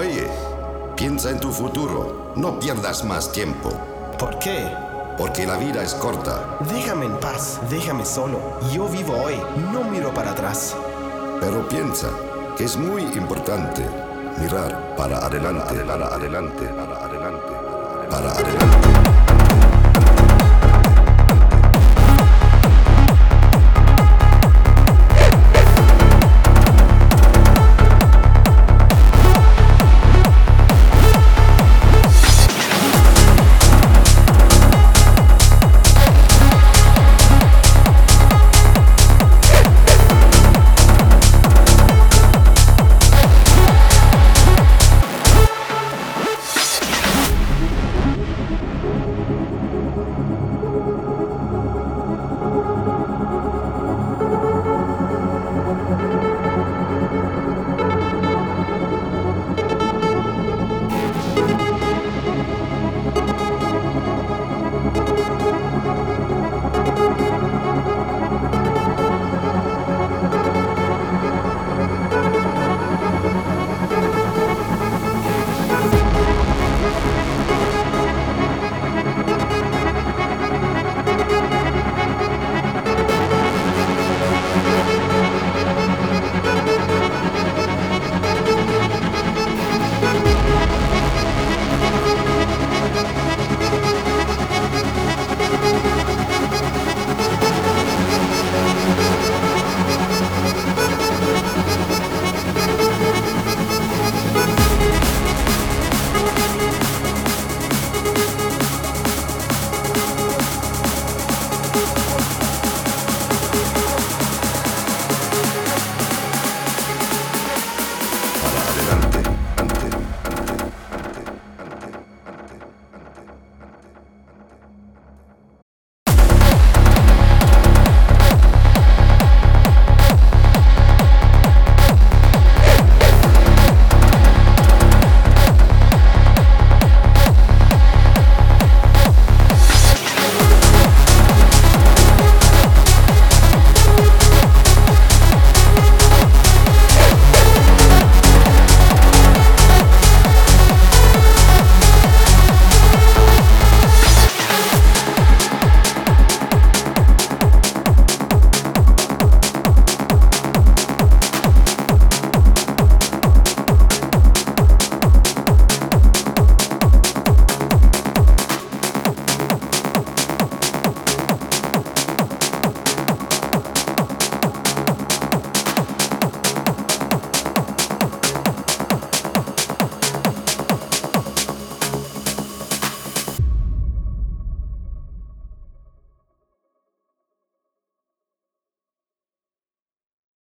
Oye, piensa en tu futuro. No pierdas más tiempo. ¿Por qué? Porque la vida es corta. Déjame en paz, déjame solo. Yo vivo hoy, no miro para atrás. Pero piensa que es muy importante mirar para adelante, para adelante, para adelante, para adelante.